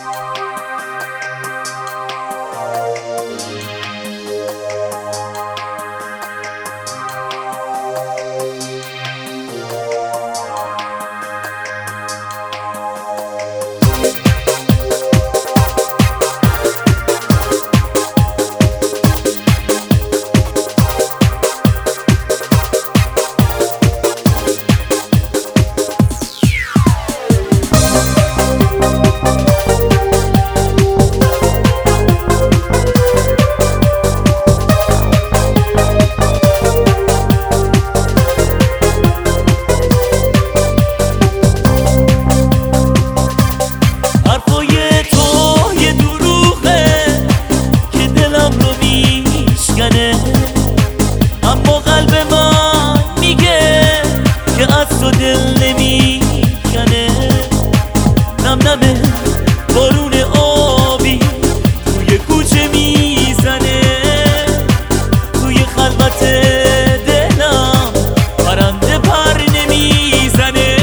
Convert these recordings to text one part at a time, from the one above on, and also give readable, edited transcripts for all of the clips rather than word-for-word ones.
اما قلب من میگه که از تو دل نمیکنه. نم نمه بارون آبی توی کوچه میزنه، توی خلوت دلم پرنده پر نمیزنه.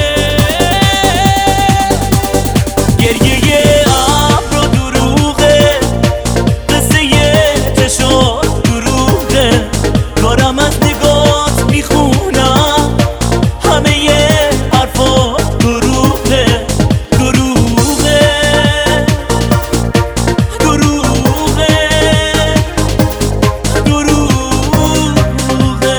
گریه ابر و دروغه، قصه چشات دروغه، دارم از نگات میخونم همه حرفا دروغه. دروغه دروغه دروغه.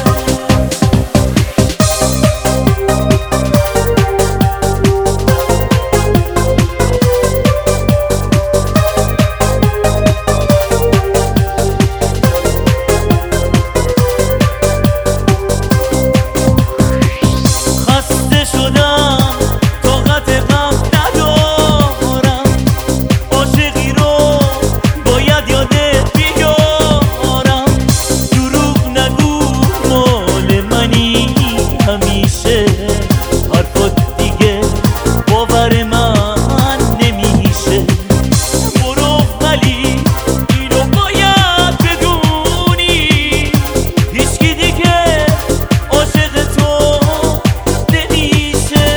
خسته شدم طاقت غم ندارم، عاشقی رو باید یادت بیارم. دروغ نگو مال منی همیشه، حرفات دیگه باور من نمیشه. برو ولی اینو باید بدونی، هیچکی دیگه عاشق تو نمیشه.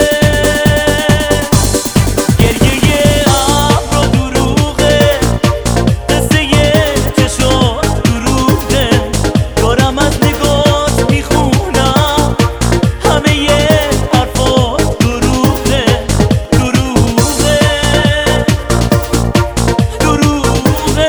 گریه ابر و دروغه، قصه چشات دروغه، دارم از نگات میخونم همه حرفا دروغه. دروغه دروغه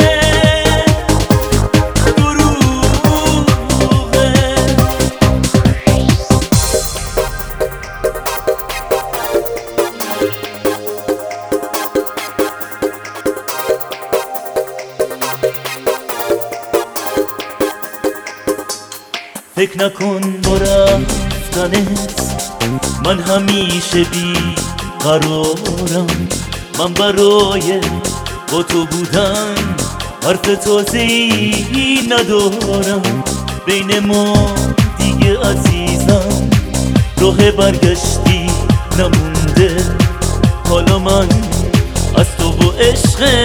فکر نکن با رفتنت من همیشه بی قرارم. من برای با تو بودن حرف تازه‌ای ندارم. بین ما دیگه عزیزم راه برگشتی نمونده. حالا من از تو و عشق